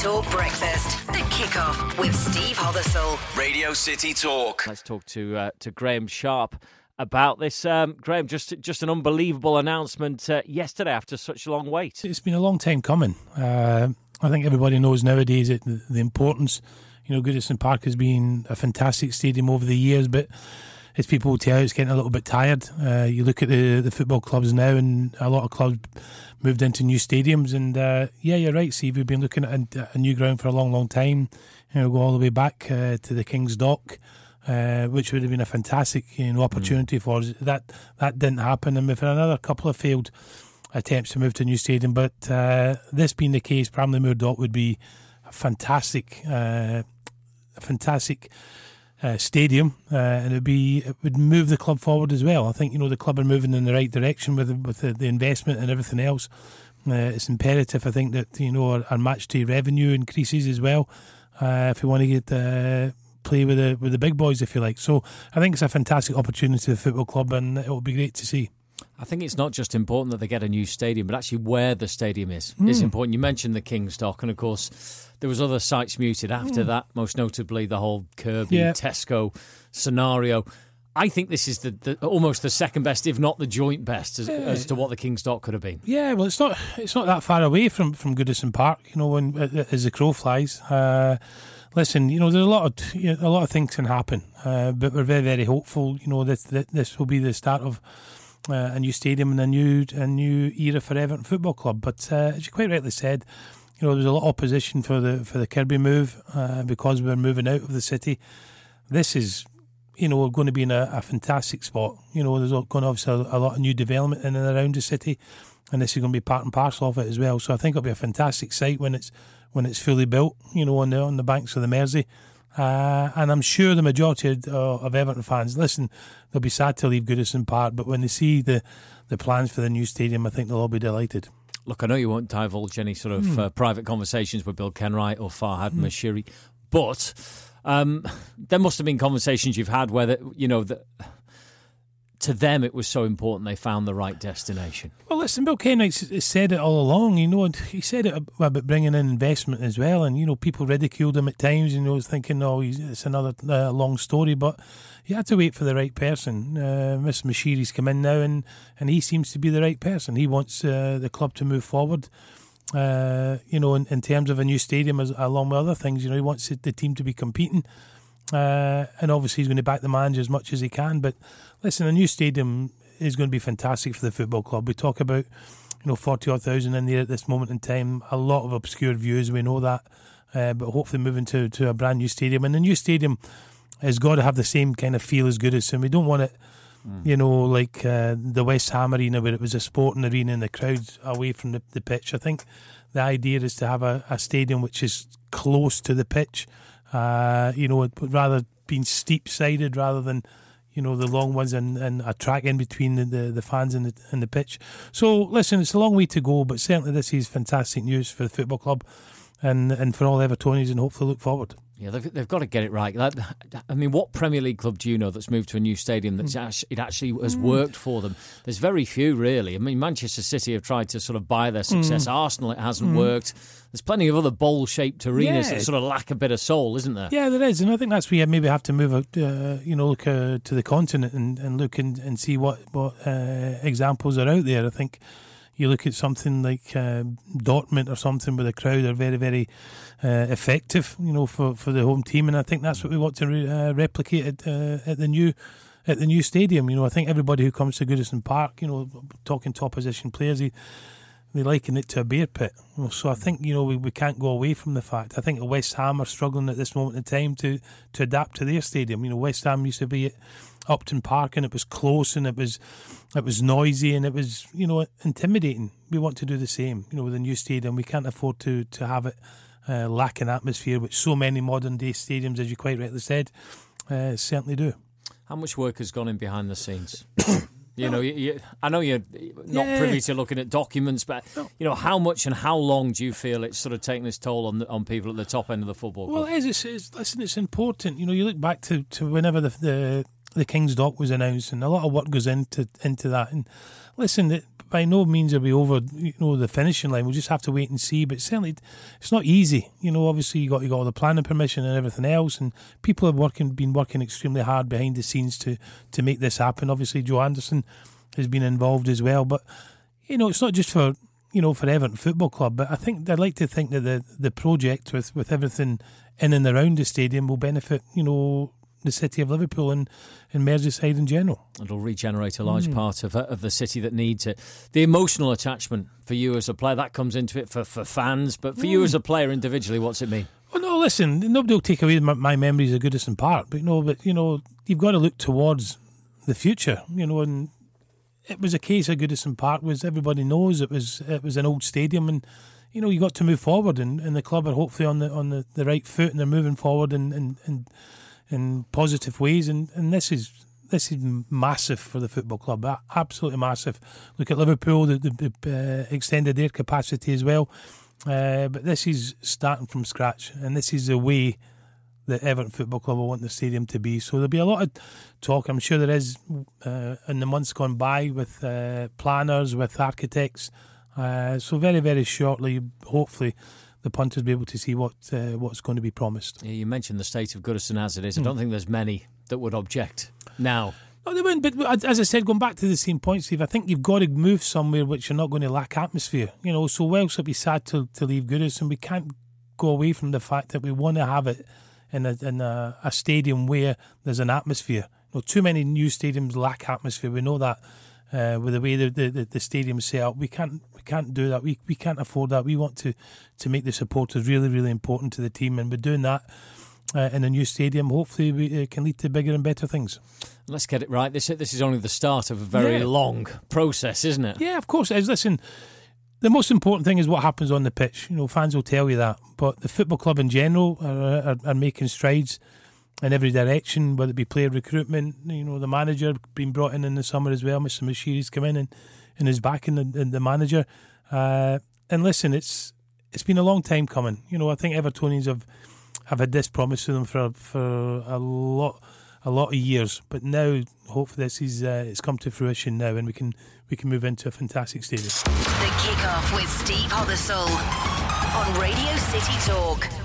Talk Breakfast. The Kickoff with Steve Hothersall. Radio City Talk. Let's talk to Graham Sharp about this. Graham, just an unbelievable announcement yesterday after such a long wait. It's been a long time coming. I think everybody knows nowadays the importance. Goodison Park has been a fantastic stadium over the years, but as people will tell you, it's getting a little bit tired. You look at the football clubs now, and a lot of clubs moved into new stadiums. And you're right, Steve. We've been looking at a new ground for a long, long time. Go all the way back to the King's Dock, which would have been a fantastic opportunity for us. That didn't happen, and we've had another couple of failed attempts to move to a new stadium. But this being the case, Bramley-Moore Dock would be a fantastic stadium, and it would move the club forward as well. I think the club are moving in the right direction with the investment and everything else. It's imperative, I think, that our match day revenue increases as well, if we want to get play with the big boys, if you like. So I think it's a fantastic opportunity for the football club, and it will be great to see. I think it's not just important that they get a new stadium, but actually where the stadium is important. You mentioned the King's Dock, and of course there was other sites muted after that, most notably the whole Kirby Tesco scenario. I think this is the almost the second best, if not the joint best, as to what the King's Dock could have been. Yeah, well, it's not that far away from Goodison Park, as the crow flies. Listen, there's a lot of things can happen, but we're very, very hopeful. That this will be the start of a new stadium and a new era for Everton Football Club. But as you quite rightly said, there's a lot of opposition for the Kirby move because we're moving out of the city. This is, we're going to be in a fantastic spot. There's going to obviously a lot of new development in and around the city, and this is going to be part and parcel of it as well. So I think it'll be a fantastic site when it's fully built. On the banks of the Mersey. And I'm sure the majority of Everton fans, listen, they'll be sad to leave Goodison Park, but when they see the plans for the new stadium, I think they'll all be delighted. Look, I know you won't divulge any sort of private conversations with Bill Kenwright or Farhad Moshiri, but there must have been conversations you've had where to them it was so important they found the right destination. Well, listen, Bill Kenwright said it all along, he said it about bringing in investment as well, and, people ridiculed him at times, thinking, it's another long story, but you had to wait for the right person. Mr. Moshiri's come in now, and he seems to be the right person. He wants the club to move forward, in terms of a new stadium, along with other things. He wants the team to be competing. And obviously he's going to back the manager as much as he can. But listen, a new stadium is going to be fantastic for the football club. We talk about 40,000 in there at this moment in time. A lot of obscure views, we know that. But hopefully moving to a brand new stadium. And the new stadium has got to have the same kind of feel as Goodison. We don't want it, like the West Ham Arena, where it was a sporting arena and the crowds away from the pitch. I think the idea is to have a stadium which is close to the pitch. Rather being steep-sided rather than, the long ones and a track in between the fans and the pitch. So, listen, it's a long way to go, but certainly this is fantastic news for the football club and for all Evertonians, and hopefully look forward. Yeah, they've got to get it right. What Premier League club do you know that's moved to a new stadium that it actually has worked for them? There's very few, really. I mean, Manchester City have tried to sort of buy their success. Arsenal, it hasn't worked. There's plenty of other bowl-shaped arenas that sort of lack a bit of soul, isn't there? Yeah, there is, and I think that's where you maybe have to move out, look to the continent and look and see what examples are out there. I think you look at something like Dortmund or something where the crowd are very, very effective, for the home team, and I think that's what we want to replicate at the new stadium. I think everybody who comes to Goodison Park, talking to opposition players, they liken it to a beer pit. So I think we can't go away from the fact. I think West Ham are struggling at this moment in time to adapt to their stadium. West Ham used to be at Upton Park, and it was close, and it was noisy, and it was intimidating. We want to do the same, with a new stadium. We can't afford to have it lack in atmosphere, which so many modern day stadiums, as you quite rightly said, certainly do. How much work has gone in behind the scenes? I know you're not privy to looking at documents, but how much and how long do you feel it's sort of taken its toll on people at the top end of the football club? Well, listen, it's important. You look back to whenever the the King's Dock was announced, and a lot of work goes into that. And listen, by no means are we over, the finishing line. We'll just have to wait and see. But certainly, it's not easy. Obviously you got all the planning permission and everything else, and people have been working extremely hard behind the scenes to make this happen. Obviously, Joe Anderson has been involved as well. But it's not just for Everton Football Club. But I think I'd like to think that the project with everything in and around the stadium will benefit the city of Liverpool and Merseyside in general. It'll regenerate a large part of the city that needs it. The emotional attachment for you as a player, that comes into it for fans, but for you as a player individually, what's it mean? Well, no, listen, nobody will take away my memories of Goodison Park, but you've got to look towards the future, and it was a case of Goodison Park, everybody knows it was an old stadium, and you got to move forward, and the club are hopefully on the right foot, and they're moving forward in positive ways, and this is massive for the football club, absolutely massive. Look at Liverpool, they extended their capacity as well, but this is starting from scratch, and this is the way that Everton Football Club will want the stadium to be. So there'll be a lot of talk, I'm sure there is, in the months gone by, with planners, with architects. So very, very shortly, hopefully, the punters will be able to see what's going to be promised. Yeah, you mentioned the state of Goodison as it is. I don't think there's many that would object now. No, they wouldn't, but as I said, going back to the same point, Steve, I think you've got to move somewhere which you're not going to lack atmosphere. So whilst it'd be sad to leave Goodison, we can't go away from the fact that we want to have it in a stadium where there's an atmosphere. Too many new stadiums lack atmosphere. We know that. With the way the stadium's set up, we can't do that. We can't afford that. We want to make the supporters really, really important to the team, and we're doing that in a new stadium. Hopefully, it can lead to bigger and better things. Let's get it right. This is only the start of a very long process, isn't it? Yeah, of course it is. Listen, the most important thing is what happens on the pitch. Fans will tell you that, but the football club in general are making strides in every direction, whether it be player recruitment, the manager being brought in the summer as well. Mr. Moshiri's come in and is back in the manager. And listen, it's been a long time coming. I think Evertonians have had this promised to them for a lot of years. But now, hopefully, it's come to fruition now, and we can move into a fantastic stadium. The Kickoff with Steve Hothersall on Radio City Talk.